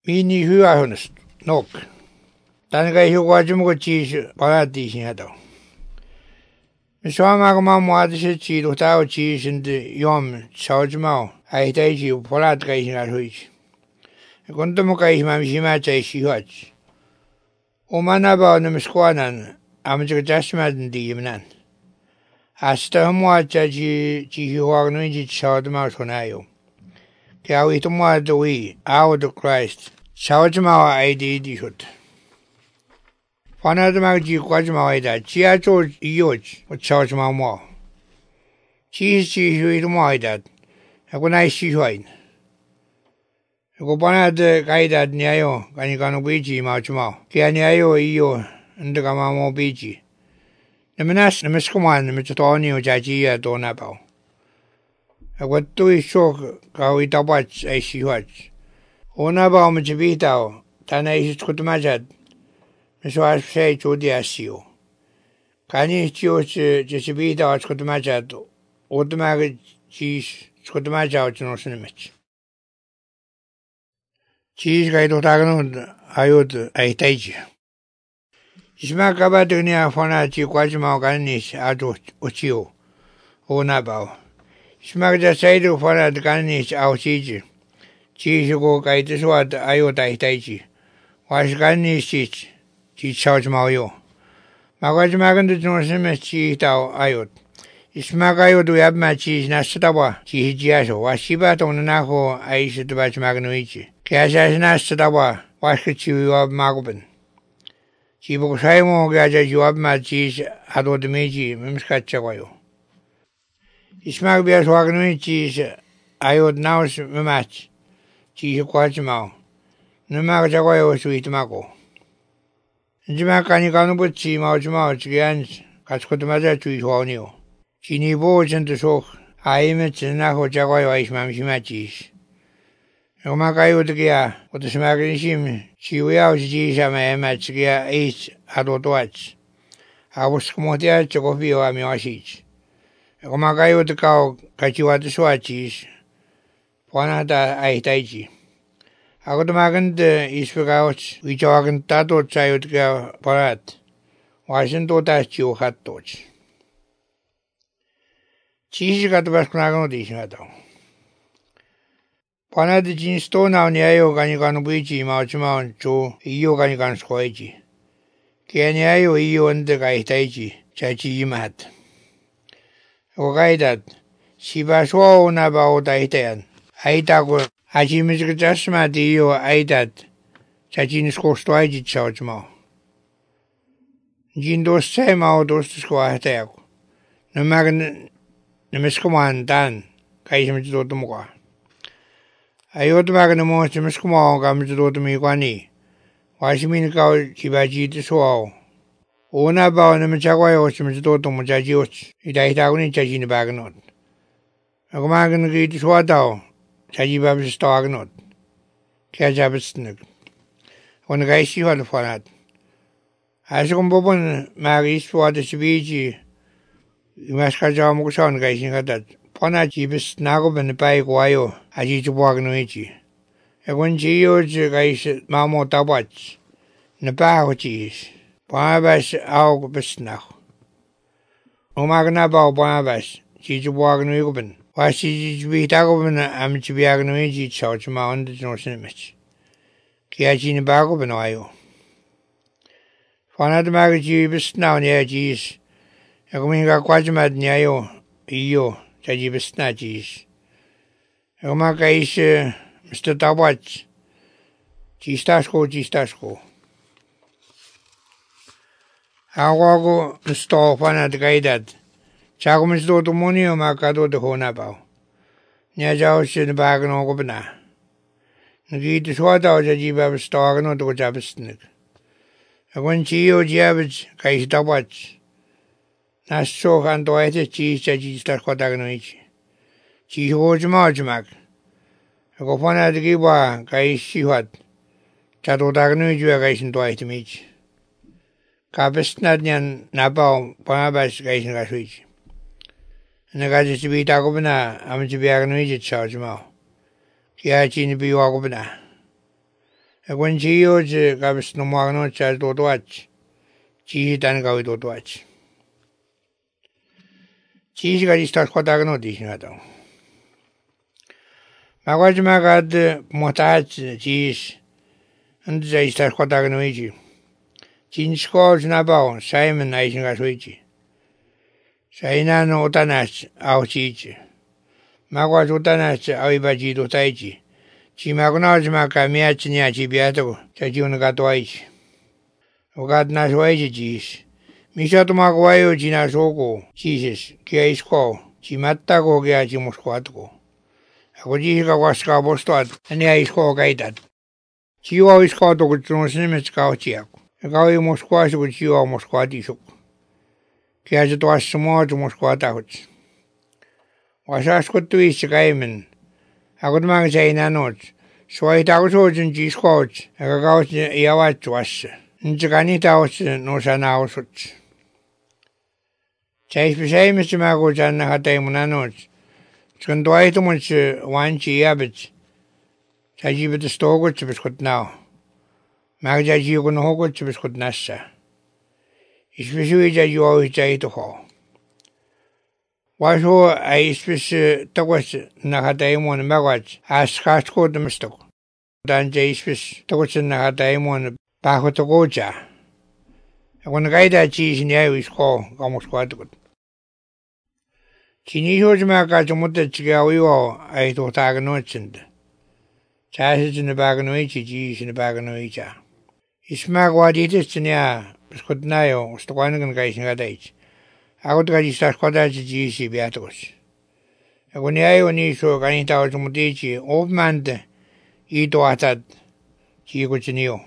Mini hyvähönst, nok. Tän kai hukuajumu chiis paratiisin hätä. Me suomaako mammuaatiset siidu tau chiisindi jom saujumau. Ai teisi polat kaisin arhuisi. Kuntumu kaisima misima teisi huats. Omanaba nemiskoanan amjaka jasmadin diimnan. Asta humwaatsa chi huagnuinji saujumau sonayo. Kau itu muadui out of Christ. Saujumau aidi dihut. Panadamag ji kwajumau aida. Chia cho iyoj. Saujumau mo. Chi huidu mo aida. Ako nai si huain. Ako panad kaidad niayo. Kanikano biji maujumau. Kia niayo iyo. Ndakama mo biji. Namiskuman namitotoni o jajiya donabau. Ako tui sok kawi tapat ay si huaj. Ona ba umjibitaw. Tana isit kutumajad. Miswas say chudi asio. Kani chios jisibitaw at kutumajad. Utumag chis kutumajaw chinosinimich. Chis kaido tagano ayod ay taiji. Isma kabatugniya fona chi kwajimao kanis ado uchio. Ona ba. Smagda saidu fora kanis au siji. Chisugo kaitiswat ayo taiji. Was kanis chich. Chich saujmao yo. Magajmagan de nosime chi tau ayot. Ismagayo du yabma chich nastatawa. Chihijiaso. Washiba tonanako aishat bachmagnuichi. Kiasas nastatawa. Waskachi wab maguben. Chibo saimo gaja yuabma chich adodmeji mimskachawayo. Ismag bias wagnui chis ayod naus memach chis kwachmao. Numag jagoyo suit mako. Jimakani kanubu chi maujmao chigians kaskutmaja chui huanio. Chini bo jent sok aime chinaho jagoyo aishmam shimachis. Umakayo dgia utasmagnishim chiwiao chisa ma chigia each adotoach. Awuskmotia chokofio amiwashich. Umakayo dekau kachiwatu swachis. Ponata ay taiji. Ako tumagan de ispegauch wichawagan tato chayot ka parat. Wasin tota chiu hatoch. Chisi katabas kunagan disnataw. Ponata jins to na niayo kanikano bichi mauchimao cho iyo kanikan skoeji. Kaya niayo iyo ande kay taiji chachi yimat. Okaidat, sibaswa na ba o taitayan. Aitako, achimizika jasma diyo aidat, chachinis kostoaji chaujmao. Jindos say mao dostos ko ahtayako. Namagan namiskuman dan, kaisimidotumukwa. Ayotumagan mo simiskumao kamidotumikwani. Wasimin kao chibajiti suao. Ona ba namachakwayo simidotumujajioch. Itaitaguni chachini baganot. Ako magan kiti suwataw. Chaji babis tawagnot. Kaya jabisnig. Ako nagaisi wala fanat. Asa kung bubon magis wala sibiji. Imaska jawa mo kusaw nagaisi katat. Pana jibis nago banipay kwayo. Aji chubuagnuichi. Ako njiyo jagaisi mamo tabach. Napaho chis. Panabas aw bisnako. Umagna ba panabas. Chichubuagnu yukuban. Wasi jibitagoban am chibiagnuiji chauchma on the nosinimich. Kiachini bagoban ayo. Fanat magaji bisna near jis. Akuminga quajmad niayo, iyo, chajibisna jis. Akumaka is Mr. Tabach. Chistasko. Awago sto fanat gaidad. Chakumis do to monio makado de honabao. Nya jao shin bagno gobna. Nagi swata jajiba stagno to jabisnik. Agon chio jabich kai tabach. Naso han to ete chi chaji star kodagnoich. Chi hojmajmak. Ago fana de giba kai sihat. Chado dagnoich kai sin to ete mich. Kabisnad nyan nabao panabas kai sin gaswich. Nagaji chibitagobna am chibiagnuiji chaujmao. Kia chini biwagobna. When she used Gabs no Magno Chas do watch. Cheese and go to watch. Cheese got his start what I know this. Magajma got Motats cheese and they start what I know each. Chin scores Nabao, Simon Icing as witchy. Saina no Tanas, out each. Magwas Utanas, Avibaji to Taichi. Chimagnaja Miachnia Chibiato, Chajun got white. Ogat nas wages. Mishato Maguayo Gina Sogo, Jesus, Kiaisco, Chimatago Giachi Mosquatco. Agojiga was Cabostad, and the ice call guided. She always called the Gutronsimus Couchiac. A Gaui Mosquas which you almost quatishook. Kiazit was small to Mosquatouts. Was asked to each gaiman. I could mang say in a note. So I thought in G Scotch, a gout Yawat was. Njaganita was no sana was. Chase beside Mr. Magos and Hatamunanos. Scandway too much one chi abbot. Saji with the store to biscuit now. Magjaji gun hogot to biscuit nassa. It's visually that you always say to her. Was who I special Tawas Nahataimon Magwatch as Scotch the mistake. Dan J. Swiss Tawas Nahataimon Bahotogoja. When the guy that cheese in the Irish call almost quite good. Chiniho's Makajamuta Chigawio, I thought Aganochend. Chassis in the Baganoichi, cheese in the Baganoicha. It's Magwadit in the air, Scotnayo, Stawanagan guys in that age. I would get his Squadachi G. Beatos. And when the Ioni so Ganita Mutici, old man, Ito Atad, Chiguchinio.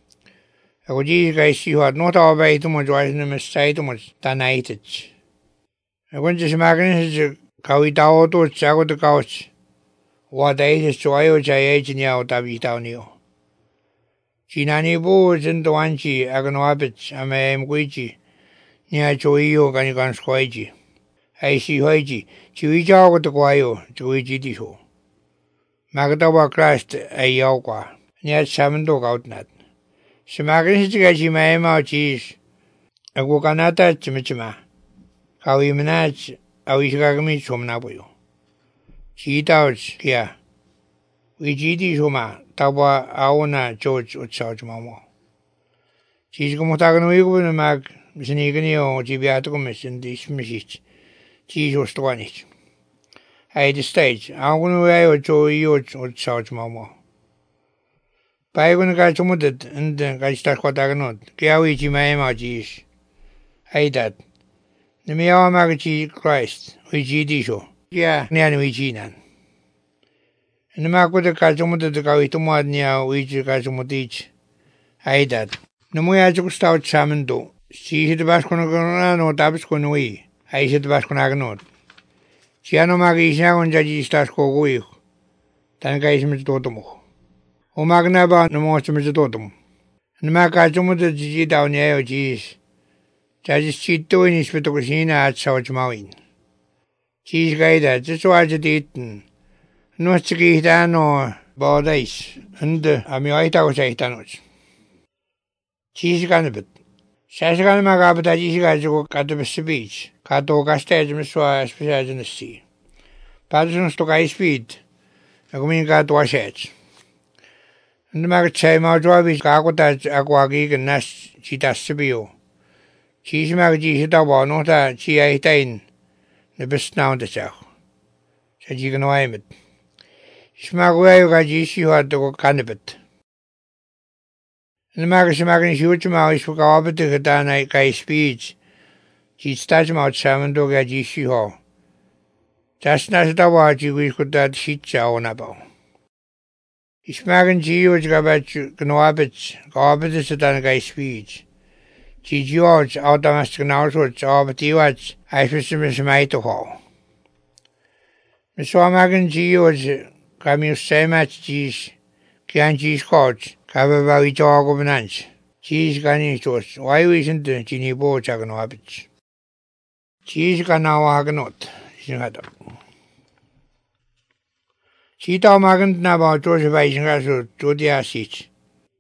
I would these guys see who had not all way too much was in the mistake too much than I ate it. I went to Smagnus Kawitao to Chago the couch. What I ate is to Io Jay in Yao Tabitanio. Chinani boos in the Wanchi, Aganoabit, and my Mguichi, near Choio Ganigan Squaji. I see Hoiji, Chiwicha with the Guayo, Chuiji Disho. Magatawa crashed a Yauqua, near Samando Outnut. Smagnus Gaji Maema cheese. A Guganata Chimichima. How you manage, I wish Gagami Somnaboyo. Cheetahs, Kia. We Gidi Soma, Tawa, Aona, George, or Charge Mamo. She's Gomotagano Mag, Siniganio, Gibiatomis, and this message. Cheese was Stwanich. I had the stage. I'm going to wear a joy or Charge Mamo. By when I got mudded and then I start what I got. Kiawichi Maema cheese. I that. The Miawa Magachi Christ, which ye disho. Yeah, Nianuichinan. And the Mac with the Kajumut the Kawitumania, which Kajumutich. I that. No more took stout Samando. She hit the Basconagano, Tabasconui. I hit the Basconaganot. Chiano Magisha and Jaji Stasco Gui. Tangaism Totomo. O Magnaba no more to Mr. Totom. And the Macajumut the Gigi down the cheese. Jaji Chito in his Petocosina at South Mawin. Cheese guide, just watch it eaten. No Chigitano, Bordais, and Amioita was 8 anos. Cheese canabit. Sasagan Magabataji Gajo got the beach. Cato Castage Missua specialized in the sea. Patterson took high speed. A woman got wash edge. And the Magachai Madravis Gagotaj Aguagi and Nash Chitas Sibio. Cheese Magaji hit up on Nota Chia the best now the Chow. Said you can know it. Smagway Gaji, you had to go cannabit. And the Magasamagan huge mouse for Gabba to get down like I speech. She starts out 7 to Gaji Shiho. Just not the watch you wish could that shit chow on about. Ismagan G was Gabat Gnobits, Gabba to sit on Guy speech. G. George out of Mascanals, all but you watch, I fish Miss Maito Hall. Miss Wamagan G. was coming same at G's, Can G's Scotch, Cababa we talk of an inch. G's Ganny toast, why isn't the Ginny Bo Chaganabits? G's can now Haganot, she had up. She told Magan about George Weising to the assist.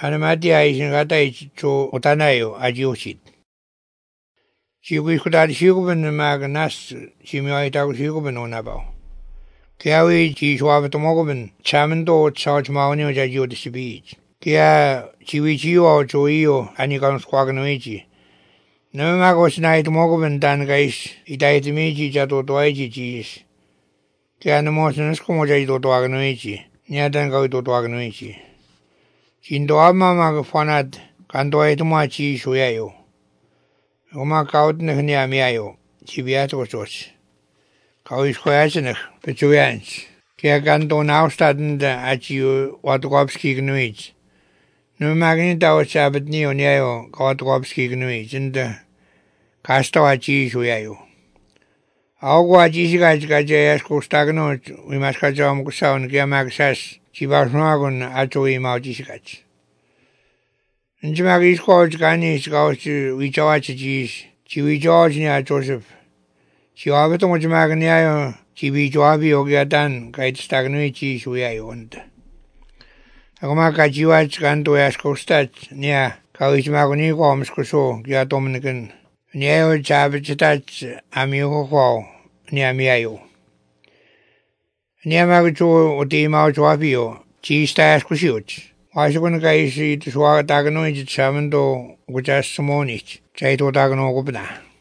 Hanamati aisin gatai cho utanayo ajiusit. Chikuiskutari shikuben maganas chimioitaku shikuben onabao. Kiawi chi suavatomogoben chamendo tsauchmaoni ojajiu disibij. Kia chiwichiwa choio anikan squaganoichi. Namagos naitomogoben tangais itaitimichi jatotoaichi chis. Kia namosanas como jajitotoaganoichi. Niatan kawitotoaganoichi. Chindo ama magfanat kanto aituma chi suyayo. Oma kaut nehni amiayo. Chibiato sos. Kauiskoyasenek petuyans. Kia kanto naustadenda achi watukopski gnuich. No magnita o sabat ni onyayo kawatukopski gnuich. Inda kasta achi suyayo. Augo achi sigajayas kustagno wimaskajaw mkusawn kia magsas. Chibasmagon acho imauchisigach. Njimag iskoj kani iskoj wichawachi chis. Chiwichoj ni Joseph. Chiwabeto njimag niayo chiwichawabi ogiatan kaitstagnui chis uyayo onta. Agoma kachiwach kanto yaskostat nia kawichmagoni ko mskoso kia tomniken. Niayo chabichitat amiyo ko ni amiayo. Niamagucho utimao chuapio, chistas kusiuch. Wasukun kaisi tusuaga taganoi jitsamendo guchas sumonich. Chaito tagano gupna.